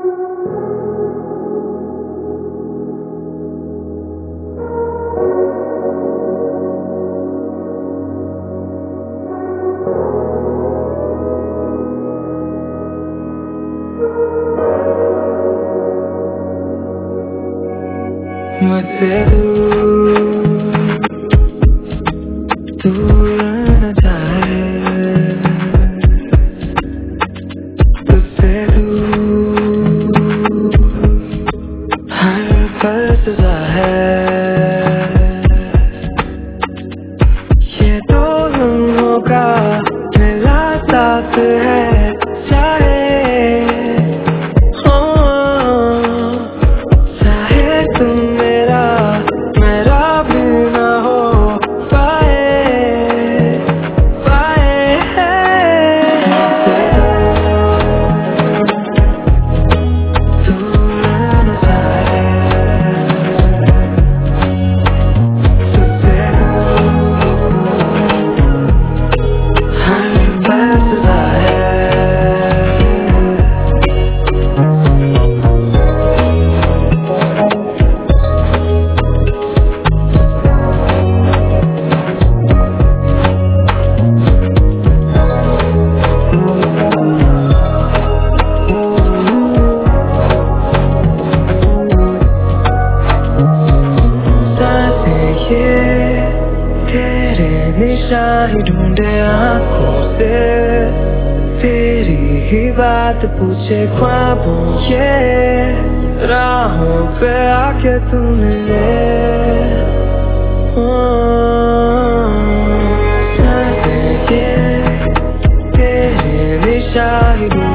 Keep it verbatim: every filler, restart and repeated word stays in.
मुझसे दूर दूर रहना चाहे, तुझसे दूर हर पल सजा है। ये दो लम्हों का मिला साथ है, चाहे हो चाहे तुम मेरा मेरा भी ना हो पाए पाए। दूर रहना चाहे, तुझसे हर पल सजा है। तेरे निशान ढूंढे आँखों से, तेरी ही बात पूछे ख्वाबों के, राहों पे आके तू मिले। सांसें ये तेरे निशान